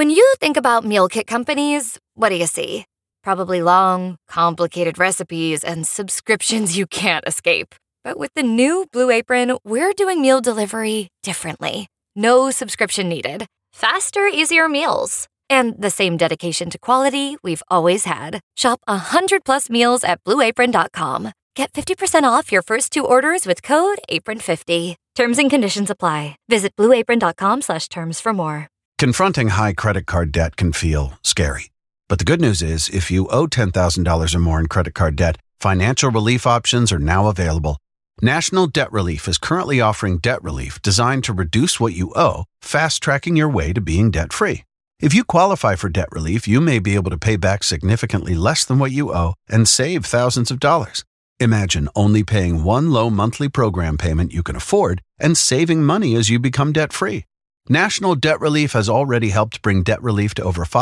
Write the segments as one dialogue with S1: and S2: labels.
S1: When you think about meal kit companies, what do you see? Probably long, complicated recipes and subscriptions you can't escape. But with the new Blue Apron, we're doing meal delivery differently. No subscription needed. Faster, easier meals. And the same dedication to quality we've always had. Shop 100+ meals at BlueApron.com. Get 50% off your first 2 orders with code APRON50. Terms and conditions apply. Visit BlueApron.com/terms for more.
S2: Confronting high credit card debt can feel scary. But the good news is, if you owe $10,000 or more in credit card debt, financial relief options are now available. National Debt Relief is currently offering debt relief designed to reduce what you owe, fast-tracking your way to being debt-free. If you qualify for debt relief, you may be able to pay back significantly less than what you owe and save thousands of dollars. Imagine only paying one low monthly program payment you can afford and saving money as you become debt-free. National Debt Relief has already helped bring debt relief to over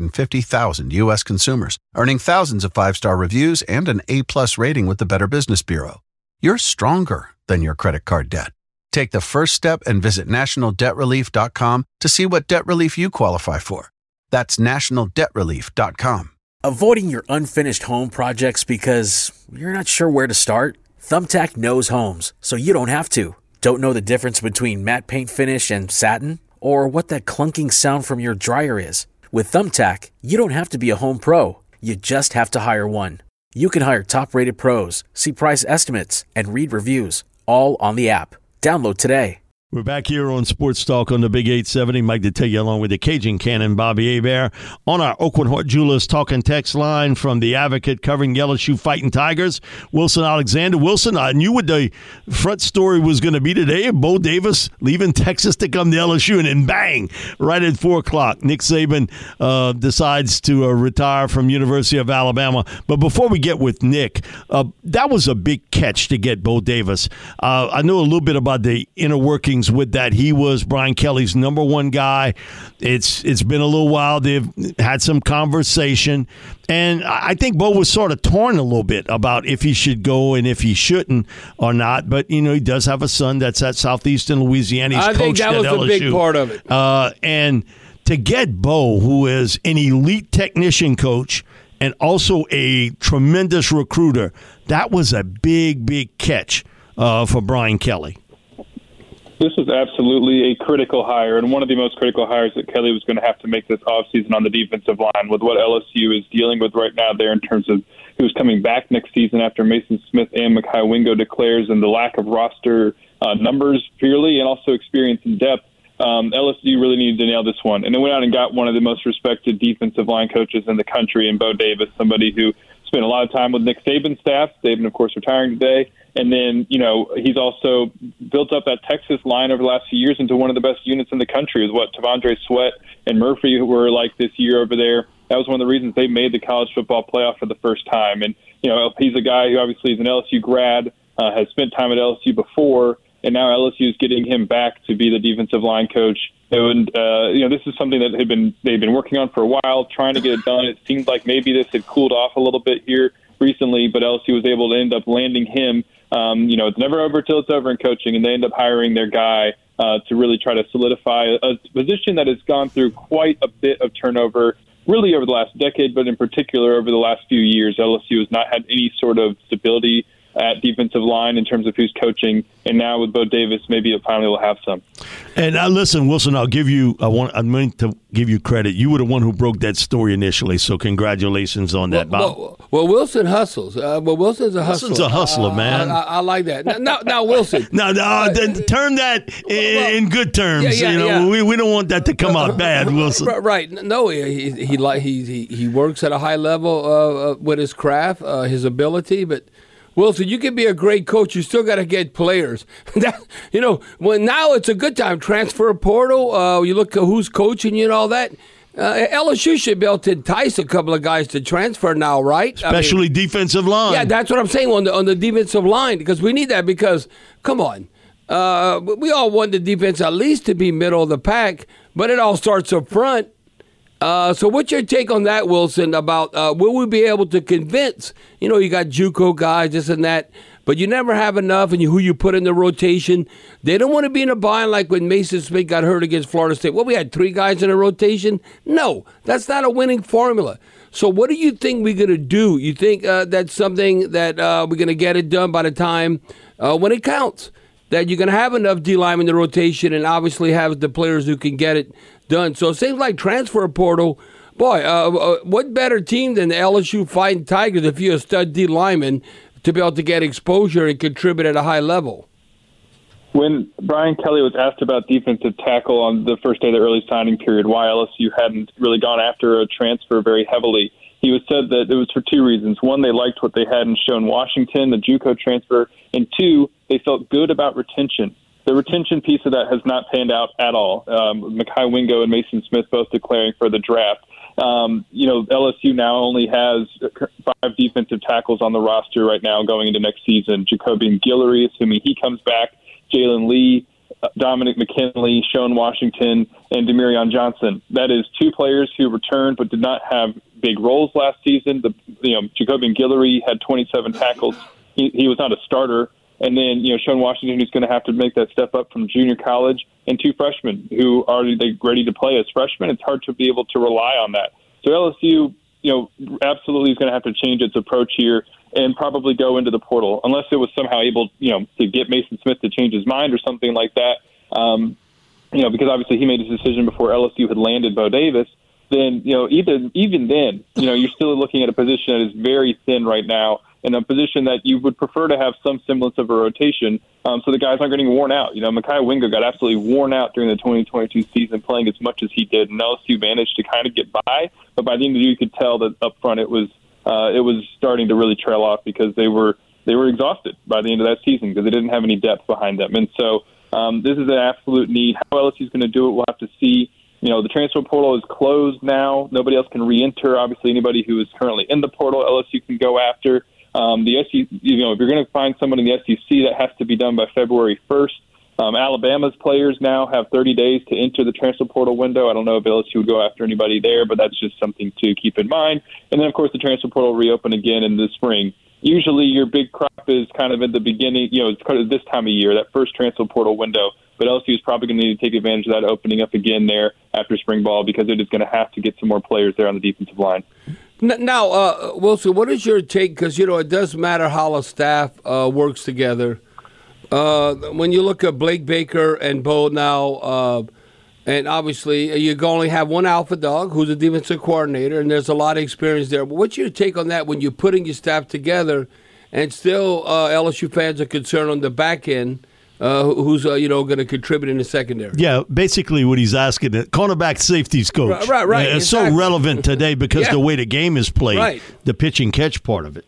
S2: 550,000 U.S. consumers, earning thousands of 5-star reviews and an A+ rating with the Better Business Bureau. You're stronger than your credit card debt. Take the first step and visit nationaldebtrelief.com to see what debt relief you qualify for. That's nationaldebtrelief.com.
S3: Avoiding your unfinished home projects because you're not sure where to start? Thumbtack knows homes, so you don't have to. Don't know the difference between matte paint finish and satin? Or what that clunking sound from your dryer is? With Thumbtack, you don't have to be a home pro. You just have to hire one. You can hire top-rated pros, see price estimates, and read reviews, all on the app. Download today.
S4: We're back here on Sports Talk on the Big 870. Mike to take you along with the Cajun Cannon, Bobby Hebert, on our Oakland Hart Jewelers talking text line from the Advocate covering LSU Fighting Tigers, Wilson Alexander. Wilson, I knew what the front story was going to be today. Bo Davis leaving Texas to come to LSU, and then bang, right at 4 o'clock, Nick Saban decides to retire from University of Alabama. But before we get with Nick, that was a big catch to get Bo Davis. I know a little bit about the inner workings with that. He was Brian Kelly's number one guy. It's been a little while. They've had some conversation, and I think Bo was sort of torn a little bit about if he should go and if he shouldn't or not. But you know, he does have a son that's at Southeastern Louisiana. He's coached at LSU. I think that was a big part of it. And to get Bo, who is an elite technician coach and also a tremendous recruiter, that was a big catch for Brian Kelly.
S5: This was absolutely a critical hire, and one of the most critical hires that Kelly was going to have to make this offseason on the defensive line with what LSU is dealing with right now there in terms of who's coming back next season after Mason Smith and Mekhi Wingo declares, and the lack of roster numbers purely and also experience and depth. LSU really needed to nail this one. And they went out and got one of the most respected defensive line coaches in the country in Bo Davis, somebody who spent a lot of time with Nick Saban's staff. Saban, of course, retiring today. And then, you know, he's also built up that Texas line over the last few years into one of the best units in the country, is what Tavondre Sweat and Murphy were like this year over there. That was one of the reasons they made the college football playoff for the first time. And, you know, he's a guy who obviously is an LSU grad, has spent time at LSU before, and now LSU is getting him back to be the defensive line coach. And, you know, this is something that they've been working on for a while, trying to get it done. It seems like maybe this had cooled off a little bit here recently, but LSU was able to end up landing him. You know, it's never over till it's over in coaching, and they end up hiring their guy to really try to solidify a position that has gone through quite a bit of turnover, really over the last decade, but in particular over the last few years. LSU has not had any sort of stability at defensive line in terms of who's coaching, and now with Bo Davis, maybe it finally will have some.
S4: And listen, Wilson, I meant to give you credit. You were the one who broke that story initially, so congratulations on that, Bob.
S6: Well, Wilson hustles. Wilson's a hustler.
S4: Wilson's a hustler, man.
S6: I like that. Now Wilson.
S4: Turn that in good terms. We don't want that to come out bad, Wilson.
S6: Right. No, he works at a high level with his craft, his ability, but Wilson, you can be a great coach. You still got to get players. Now it's a good time. Transfer portal. You look at who's coaching you and all that. LSU should be able to entice a couple of guys to transfer now, right?
S4: Especially defensive line.
S6: Yeah, that's what I'm saying on the defensive line, because we need that. Because come on, we all want the defense at least to be middle of the pack, but it all starts up front. So what's your take on that, Wilson, about will we be able to convince, you got JUCO guys, this and that, but you never have enough, and who you put in the rotation. They don't want to be in a bind like when Mason Smith got hurt against Florida State. Well, we had 3 guys in a rotation. No, that's not a winning formula. So what do you think we're going to do? You think that's something that we're going to get it done by the time when it counts? That you're going to have enough D-line in the rotation and obviously have the players who can get it done. So it seems like transfer portal, boy, what better team than the LSU Fighting Tigers if you're a stud D-lineman to be able to get exposure and contribute at a high level?
S5: When Brian Kelly was asked about defensive tackle on the first day of the early signing period, why LSU hadn't really gone after a transfer very heavily, he said that it was for 2 reasons. One, they liked what they had in Sean Washington, the JUCO transfer, and 2, they felt good about retention. The retention piece of that has not panned out at all. Mekhi Wingo and Mason Smith both declaring for the draft. LSU now only has 5 defensive tackles on the roster right now going into next season. Jacobian Guillory, assuming he comes back, Jalen Lee, Dominic McKinley, Sean Washington, and Demirion Johnson. That is 2 players who returned but did not have big roles last season. Jacobian Guillory had 27 tackles. He was not a starter. And then, Sean Washington, who's going to have to make that step up from junior college, and 2 freshmen who are ready to play as freshmen. It's hard to be able to rely on that. So LSU, absolutely is going to have to change its approach here and probably go into the portal, unless it was somehow able, to get Mason Smith to change his mind or something like that. Because obviously he made his decision before LSU had landed Bo Davis. Then, even then, you're still looking at a position that is very thin right now, in a position that you would prefer to have some semblance of a rotation, so the guys aren't getting worn out. Mekhi Wingo got absolutely worn out during the 2022 season playing as much as he did, and LSU managed to kind of get by, but by the end of the year you could tell that up front it was starting to really trail off because they were exhausted by the end of that season because they didn't have any depth behind them. And so this is an absolute need. How LSU is going to do it, we'll have to see. The transfer portal is closed now. Nobody else can re-enter. Obviously, anybody who is currently in the portal, LSU can go after. The SEC, if you're going to find someone in the SEC, that has to be done by February 1st. Alabama's players now have 30 days to enter the transfer portal window. I don't know if LSU would go after anybody there, but that's just something to keep in mind. And then, of course, the transfer portal will reopen again in the spring. Usually your big crop is kind of at the beginning, it's kind of this time of year, that first transfer portal window. But LSU is probably going to need to take advantage of that opening up again there after spring ball because it is going to have to get some more players there on the defensive line.
S6: Now, Wilson, what is your take? Because, it does matter how a staff works together. When you look at Blake Baker and Bo now, and obviously you only have one alpha dog who's a defensive coordinator, and there's a lot of experience there. But what's your take on that when you're putting your staff together and still LSU fans are concerned on the back end? Who's going to contribute in the secondary? Yeah,
S4: basically what he's asking, the cornerback safeties coach.
S6: Right.
S4: It's exactly. So relevant today because the way the game is played, the pitch and catch part of it.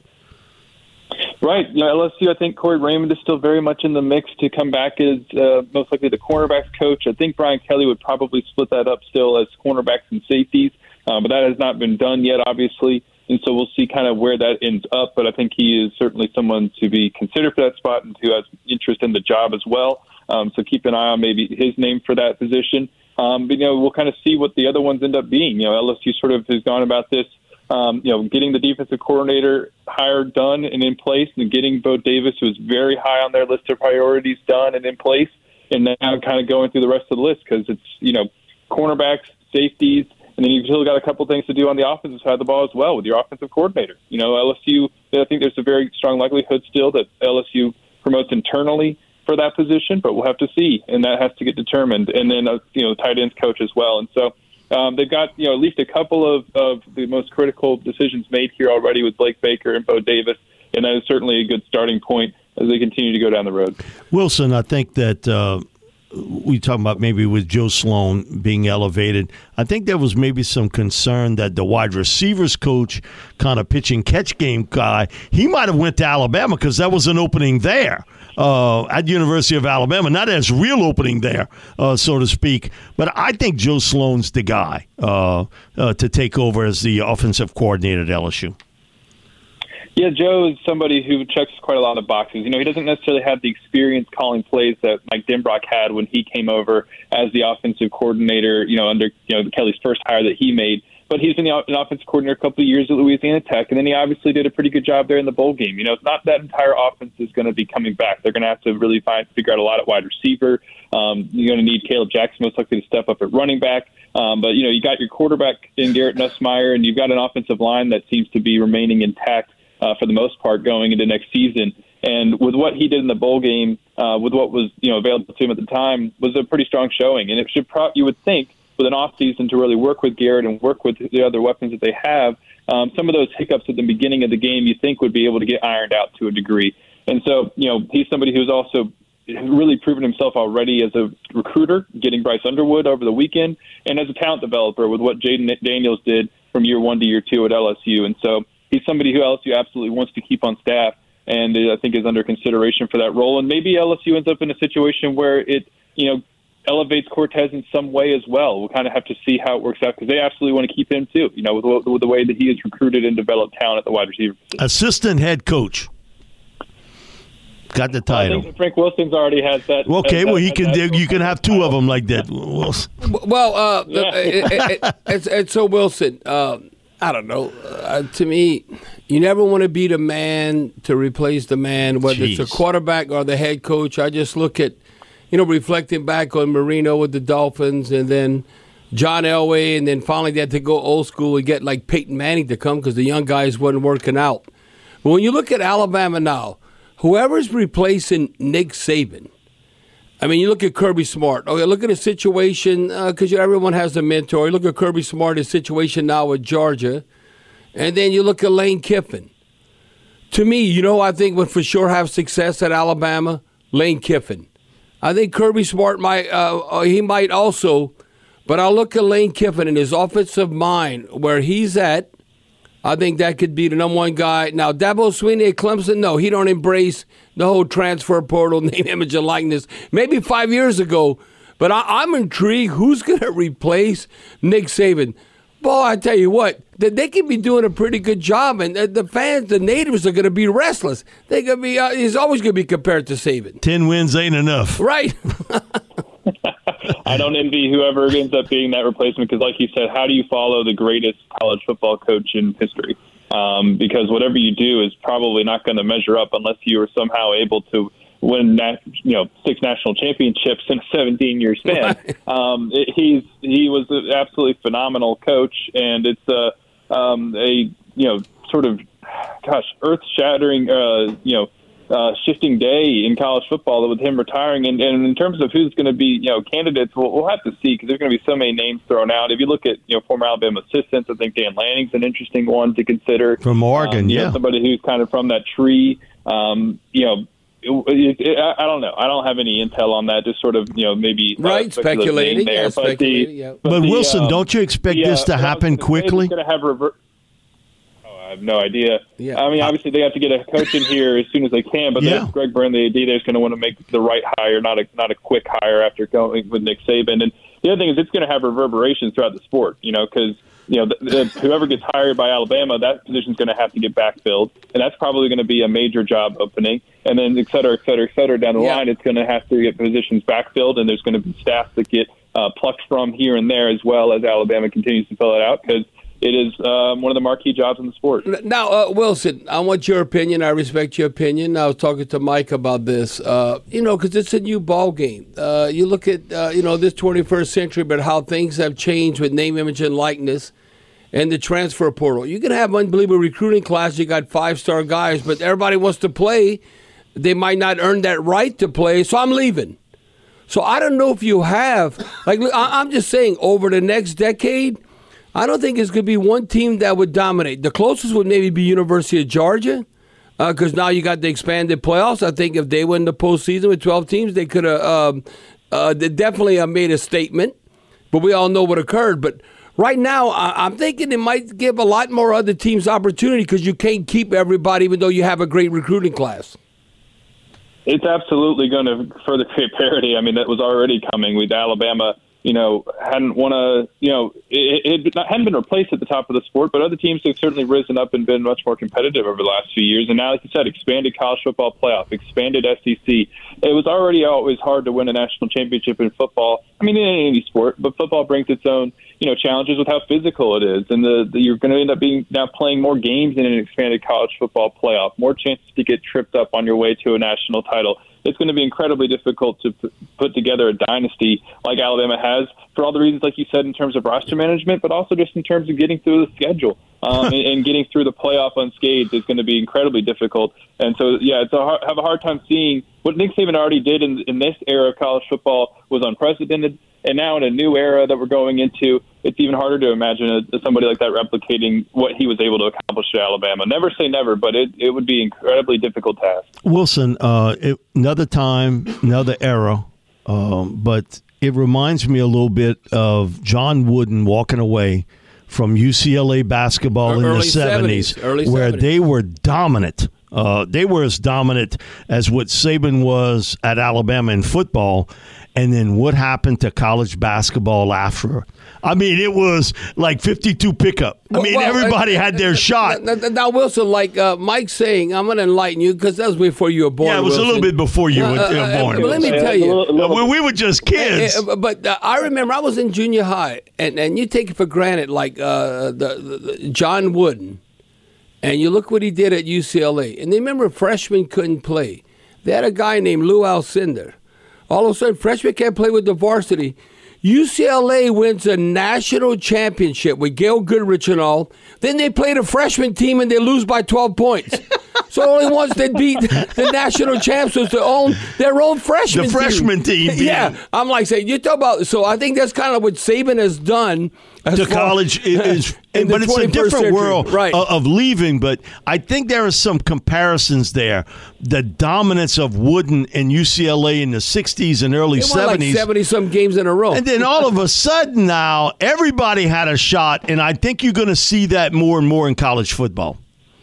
S5: Right. LSU, I think Corey Raymond is still very much in the mix to come back as most likely the cornerbacks coach. I think Brian Kelly would probably split that up still as cornerbacks and safeties, but that has not been done yet, obviously. And so we'll see kind of where that ends up. But I think he is certainly someone to be considered for that spot and who has interest in the job as well. So keep an eye on maybe his name for that position. But, we'll kind of see what the other ones end up being. LSU sort of has gone about this, getting the defensive coordinator hire done and in place, and getting Bo Davis, who is very high on their list of priorities, done and in place. And now kind of going through the rest of the list because it's, cornerbacks, safeties, and then you've still got a couple things to do on the offensive side of the ball as well with your offensive coordinator. LSU, I think there's a very strong likelihood still that LSU promotes internally for that position, but we'll have to see, and that has to get determined. And then, tight ends coach as well. And so they've got, at least a couple of the most critical decisions made here already with Blake Baker and Bo Davis, and that is certainly a good starting point as they continue to go down the road.
S4: Wilson, I think that we talking about maybe with Joe Sloan being elevated. I think there was maybe some concern that the wide receivers coach, kind of pitch and catch game guy, he might have went to Alabama because that was an opening there at University of Alabama. Not as real opening there, so to speak. But I think Joe Sloan's the guy to take over as the offensive coordinator at LSU.
S5: Yeah, Joe is somebody who checks quite a lot of boxes. He doesn't necessarily have the experience calling plays that Mike Denbrock had when he came over as the offensive coordinator, under Kelly's first hire that he made. but he's been an offensive coordinator a couple of years at Louisiana Tech, and then he obviously did a pretty good job there in the bowl game. It's not that entire offense is going to be coming back. They're going to have to really figure out a lot at wide receiver. You're going to need Caleb Jackson most likely to step up at running back. But you got your quarterback in Garrett Nussmeier, and you've got an offensive line that seems to be remaining intact for the most part going into next season. And with what he did in the bowl game, with what was available to him at the time, was a pretty strong showing. And it should you would think with an off season to really work with Garrett and work with the other weapons that they have, some of those hiccups at the beginning of the game you think would be able to get ironed out to a degree. And so he's somebody who's also really proven himself already as a recruiter, getting Bryce Underwood over the weekend, and as a talent developer with what Jaden Daniels did from year 1 to year 2 at LSU. And so he's somebody who LSU absolutely wants to keep on staff, and I think is under consideration for that role. And maybe LSU ends up in a situation where it, elevates Cortez in some way as well. We'll kind of have to see how it works out because they absolutely want to keep him too, with the way that he has recruited and developed talent at the wide receiver position.
S4: Assistant head coach. Got the title.
S5: I think Frank Wilson's already has that.
S4: Okay, he can. You can have two of them like that.
S6: Well, and so Wilson, I don't know. To me, you never want to be the man to replace the man, whether it's a quarterback or the head coach. I just look at, reflecting back on Marino with the Dolphins, and then John Elway, and then finally they had to go old school and get like Peyton Manning to come because the young guys wasn't working out. But when you look at Alabama now, whoever's replacing Nick Saban, I mean, you look at Kirby Smart. Okay, look at the situation, because everyone has a mentor. You look at Kirby Smart, his situation now with Georgia, and then you look at Lane Kiffin. To me, I think would for sure have success at Alabama, Lane Kiffin. I think Kirby Smart he might also, but I look at Lane Kiffin and his offensive mind, where he's at. I think that could be the number one guy. Now, Dabo Swinney at Clemson, no, he don't embrace the whole transfer portal, name, image, and likeness. Maybe 5 years ago, but I'm intrigued who's going to replace Nick Saban. Boy, I tell you what, they could be doing a pretty good job, and the fans, the natives, are going to be restless. They're going to be. He's always going to be compared to Saban.
S4: 10 wins ain't enough,
S6: right?
S5: I don't envy whoever ends up being that replacement because, like you said, how do you follow the greatest college football coach in history? Because whatever you do is probably not going to measure up unless you are somehow able to win 6 national championships in a 17-year span.
S6: Right.
S5: He was an absolutely phenomenal coach, and it's a sort of earth-shattering shifting day in college football with him retiring. And in terms of who's going to be candidates, we'll have to see because there's going to be so many names thrown out. If you look at former Alabama assistants, I think Dan Lanning's an interesting one to consider.
S4: From Oregon,
S5: somebody who's kind of from that tree. I don't know. I don't have any intel on that. Just sort of, maybe
S6: speculating there.
S4: But Wilson, don't you expect this to happen quickly?
S5: Going to have I have no idea.
S6: Yeah.
S5: I mean, obviously they have to get a coach in here as soon as they can. But Greg Byrne, the AD, is going to want to make the right hire, not a quick hire after going with Nick Saban. And the other thing is, it's going to have reverberations throughout the sport. Because whoever gets hired by Alabama, that position is going to have to get backfilled, and that's probably going to be a major job opening. And then et cetera down the line, it's going to have to get positions backfilled, and there's going to be staff that get plucked from here and there as well as Alabama continues to fill it out because it is one of the marquee jobs in the sport.
S6: Now, Wilson, I want your opinion. I respect your opinion. I was talking to Mike about this, because it's a new ball game. You look at, this 21st century, but how things have changed with name, image, and likeness and the transfer portal. You can have unbelievable recruiting class. You got 5-star guys, but everybody wants to play. They might not earn that right to play, so I'm leaving. So I don't know if you have, I'm just saying, over the next decade, I don't think it's going to be one team that would dominate. The closest would maybe be University of Georgia, because now you got the expanded playoffs. I think if they win the postseason with 12 teams, they could have they definitely made a statement. But we all know what occurred. But right now, I'm thinking it might give a lot more other teams opportunity because you can't keep everybody, even though you have a great recruiting class.
S5: It's absolutely going to further create parity. I mean, that was already coming with Alabama hadn't won it hadn't been replaced at the top of the sport, but other teams have certainly risen up and been much more competitive over the last few years. And now, like you said, expanded college football playoff, expanded SEC. It was already always hard to win a national championship in football. I mean, in any sport, but football brings its own, challenges with how physical it is. And you're going to end up now playing more games in an expanded college football playoff, more chances to get tripped up on your way to a national title. It's going to be incredibly difficult to put together a dynasty like Alabama has for all the reasons, like you said, in terms of roster management, but also just in terms of getting through the schedule and getting through the playoff unscathed is going to be incredibly difficult. And so, I have a hard time seeing what Nick Saban already did in this era of college football was unprecedented. And now in a new era that we're going into, it's even harder to imagine somebody like that replicating what he was able to accomplish at Alabama. Never say never, but it would be an incredibly difficult task.
S4: Wilson, another time, another era, but it reminds me a little bit of John Wooden walking away from UCLA basketball in the 70s, where they were dominant. They were as dominant as what Saban was at Alabama in football. And then what happened to college basketball after? I mean, it was like 52 pickup. Everybody had their shot.
S6: Now, Wilson, like Mike's saying, I'm going to enlighten you because that was before you were born.
S4: Yeah, it was
S6: Wilson.
S4: A little bit before you were born.
S6: Let me tell you.
S4: We were just kids.
S6: But I remember I was in junior high, and you take it for granted, like the John Wooden, and you look what he did at UCLA. And they remember freshmen couldn't play. They had a guy named Lou Alcindor. All of a sudden, freshmen can't play with the varsity. UCLA wins a national championship with Gail Goodrich and all. Then they play the freshman team and they lose by 12 points. So only once they beat the national champs was their own freshman team.
S4: The freshman team.
S6: Yeah. I'm like saying, you talk about, so I think that's kind of what Saban has done.
S4: To college is, but it's a different world of leaving. But I think there are some comparisons there. The dominance of Wooden and UCLA in the 60s and early 70s.
S6: Like 70-some games in a row.
S4: And then all of a sudden now, everybody had a shot. And I think you're going to see that more and more in college football.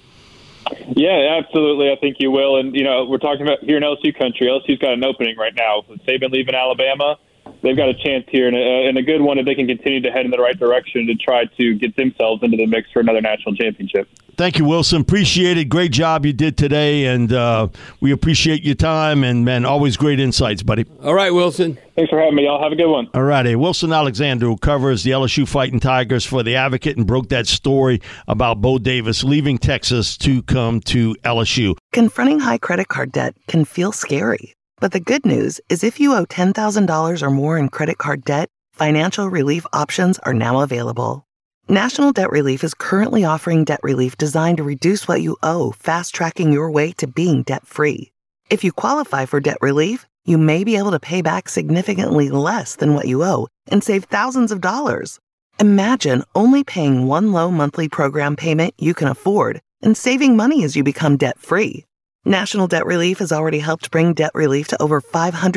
S5: Yeah, absolutely. I think you will. And, we're talking about here in LSU country. LSU's got an opening right now. With Saban leaving Alabama, they've got a chance here and a good one if they can continue to head in the right direction to try to get themselves into the mix for another national championship.
S4: Thank you, Wilson. Appreciate it. Great job you did today, and we appreciate your time. And, man, always great insights, buddy.
S6: All right, Wilson.
S5: Thanks for having me, y'all. Have a good one.
S4: All righty. Wilson Alexander, who covers the LSU Fighting Tigers for The Advocate and broke that story about Bo Davis leaving Texas to come to LSU.
S7: Confronting high credit card debt can feel scary. But the good news is if you owe $10,000 or more in credit card debt, financial relief options are now available. National Debt Relief is currently offering debt relief designed to reduce what you owe, fast-tracking your way to being debt-free. If you qualify for debt relief, you may be able to pay back significantly less than what you owe and save thousands of dollars. Imagine only paying one low monthly program payment you can afford and saving money as you become debt-free. National Debt Relief has already helped bring debt relief to over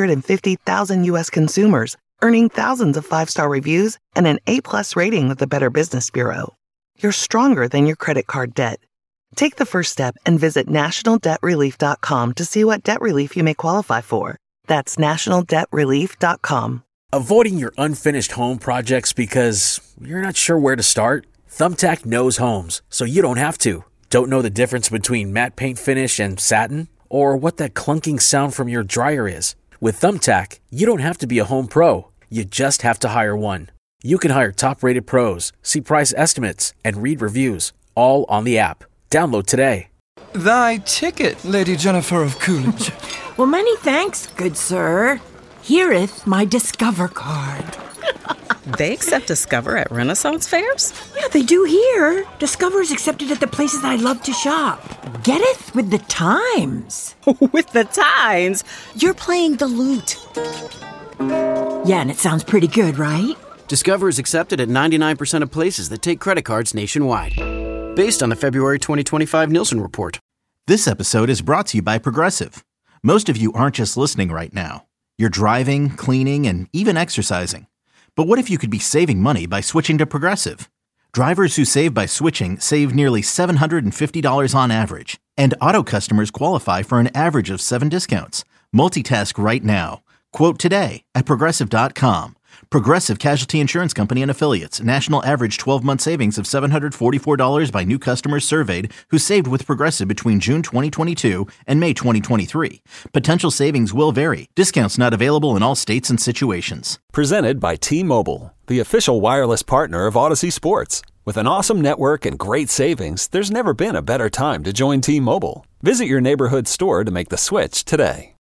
S7: 550,000 U.S. consumers, earning thousands of 5-star reviews and an A+ rating with the Better Business Bureau. You're stronger than your credit card debt. Take the first step and visit nationaldebtrelief.com to see what debt relief you may qualify for. That's nationaldebtrelief.com.
S3: Avoiding your unfinished home projects because you're not sure where to start? Thumbtack knows homes, so you don't have to. Don't know the difference between matte paint finish and satin? Or what that clunking sound from your dryer is? With Thumbtack, you don't have to be a home pro. You just have to hire one. You can hire top-rated pros, see price estimates, and read reviews, all on the app. Download today.
S8: Thy ticket, Lady Jennifer of Coolidge.
S9: Well, many thanks, good sir. Here'th my Discover card.
S10: They accept Discover at Renaissance fairs?
S9: Yeah, they do here. Discover's accepted at the places I love to shop. Getteth with the times.
S10: With the times? You're playing the lute.
S9: Yeah, and it sounds pretty good, right?
S11: Discover is accepted at 99% of places that take credit cards nationwide. Based on the February 2025 Nielsen report.
S12: This episode is brought to you by Progressive. Most of you aren't just listening right now. You're driving, cleaning, and even exercising. But what if you could be saving money by switching to Progressive? Drivers who save by switching save nearly $750 on average. And auto customers qualify for an average of 7 discounts. Multitask right now. Quote today at Progressive.com. Progressive Casualty Insurance Company and Affiliates. National average 12-month savings of $744 by new customers surveyed who saved with Progressive between June 2022 and May 2023. Potential savings will vary. Discounts not available in all states and situations.
S13: Presented by T-Mobile, the official wireless partner of Odyssey Sports. With an awesome network and great savings, there's never been a better time to join T-Mobile. Visit your neighborhood store to make the switch today.